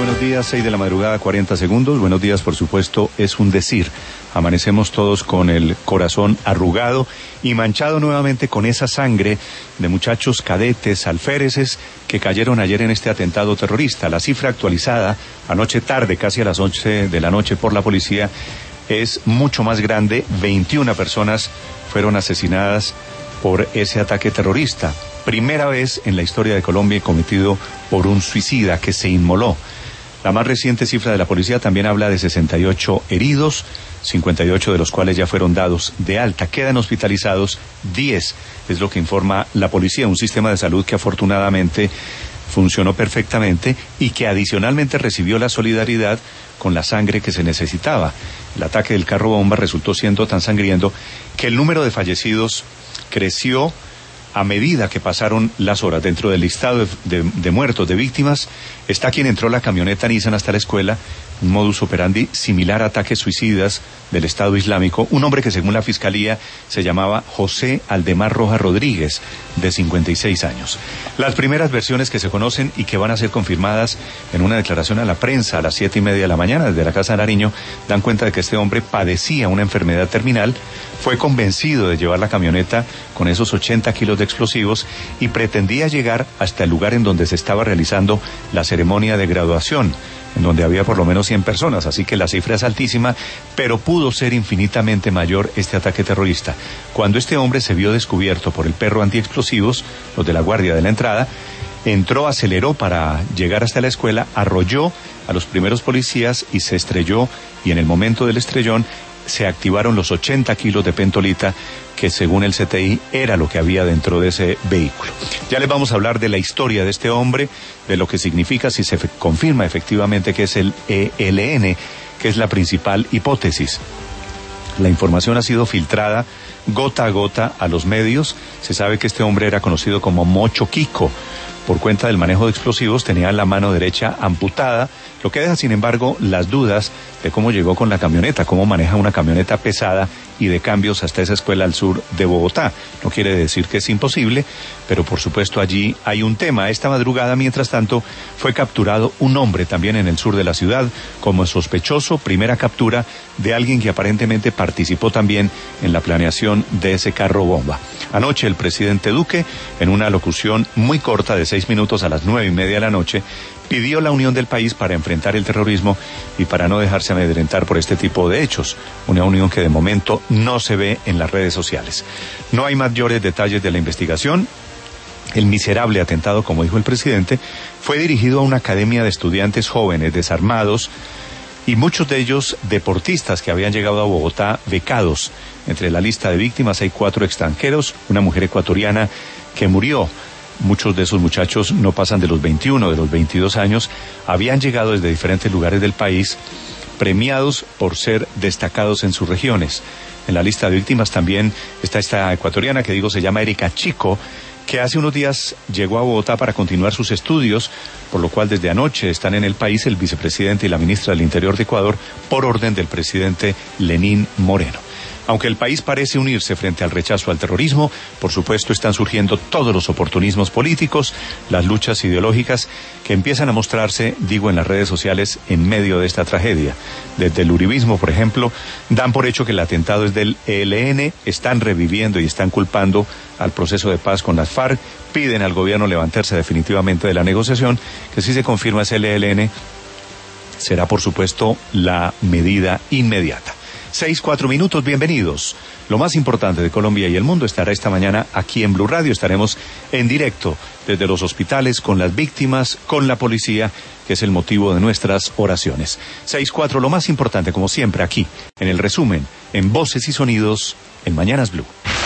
buenos días, 6 de la madrugada, 40 segundos. Buenos días, por supuesto, es un decir. Amanecemos todos con el corazón arrugado y manchado nuevamente con esa sangre de muchachos cadetes, alféreces, que cayeron ayer en este atentado terrorista. La cifra actualizada anoche tarde, casi a las 11 de la noche por la policía, es mucho más grande. 21 personas fueron asesinadas por ese ataque terrorista. Primera vez en la historia de Colombia cometido por un suicida que se inmoló. La más reciente cifra de la policía también habla de 68 heridos, 58 de los cuales ya fueron dados de alta. Quedan hospitalizados 10, es lo que informa la policía, un sistema de salud que afortunadamente funcionó perfectamente y que adicionalmente recibió la solidaridad con la sangre que se necesitaba. El ataque del carro bomba resultó siendo tan sangriento que el número de fallecidos creció a medida que pasaron las horas. Dentro del listado de muertos, de víctimas, está quien entró la camioneta Nissan hasta la escuela, un modus operandi similar a ataques suicidas del Estado Islámico, un hombre que según la Fiscalía se llamaba José Aldemar Rojas Rodríguez, de 56 años. Las primeras versiones que se conocen y que van a ser confirmadas en una declaración a la prensa a las 7:30 de la mañana desde la Casa de Nariño, dan cuenta de que este hombre padecía una enfermedad terminal, fue convencido de llevar la camioneta con esos 80 kilos de explosivos y pretendía llegar hasta el lugar en donde se estaba realizando la ceremonia de graduación, en donde había por lo menos 100 personas, así que la cifra es altísima, pero pudo ser infinitamente mayor este ataque terrorista. Cuando este hombre se vio descubierto por el perro antiexplosivos, los de la guardia de la entrada, entró, aceleró para llegar hasta la escuela, arrolló a los primeros policías y se estrelló, y en el momento del estrellón se activaron los 80 kilos de pentolita, que según el CTI era lo que había dentro de ese vehículo. Ya les vamos a hablar de la historia de este hombre, de lo que significa si se confirma efectivamente que es el ELN, que es la principal hipótesis. La información ha sido filtrada gota a gota a los medios. Se sabe que este hombre era conocido como Mocho Quico. Por cuenta del manejo de explosivos tenía la mano derecha amputada, lo que deja sin embargo las dudas de cómo llegó con la camioneta, cómo maneja una camioneta pesada y de cambios hasta esa escuela al sur de Bogotá. No quiere decir que es imposible, pero por supuesto allí hay un tema. Esta madrugada, mientras tanto, fue capturado un hombre también en el sur de la ciudad como sospechoso, primera captura de alguien que aparentemente participó también en la planeación de ese carro bomba. Anoche el presidente Duque, en una locución muy corta de 6 minutos a las 9:30 de la noche, pidió la unión del país para enfrentar el terrorismo y para no dejarse amedrentar por este tipo de hechos. Una unión que de momento no se ve en las redes sociales. No hay mayores detalles de la investigación. El miserable atentado, como dijo el presidente, fue dirigido a una academia de estudiantes jóvenes desarmados y muchos de ellos deportistas que habían llegado a Bogotá becados. Entre la lista de víctimas hay 4 extranjeros, una mujer ecuatoriana que murió. Muchos de esos muchachos no pasan de los 21, de los 22 años, habían llegado desde diferentes lugares del país, premiados por ser destacados en sus regiones. En la lista de víctimas también está esta ecuatoriana que se llama Erika Chico, que hace unos días llegó a Bogotá para continuar sus estudios, por lo cual desde anoche están en el país el vicepresidente y la ministra del Interior de Ecuador por orden del presidente Lenín Moreno. Aunque el país parece unirse frente al rechazo al terrorismo, por supuesto están surgiendo todos los oportunismos políticos, las luchas ideológicas que empiezan a mostrarse, en las redes sociales en medio de esta tragedia. Desde el uribismo, por ejemplo, dan por hecho que el atentado es del ELN, están reviviendo y están culpando al proceso de paz con las FARC, piden al gobierno levantarse definitivamente de la negociación, que si se confirma ese ELN, será por supuesto la medida inmediata. 6:04 minutos, bienvenidos. Lo más importante de Colombia y el mundo estará esta mañana aquí en Blue Radio. Estaremos en directo desde los hospitales con las víctimas, con la policía, que es el motivo de nuestras oraciones. 6:04, lo más importante como siempre aquí, en el resumen, en Voces y Sonidos, en Mañanas Blue.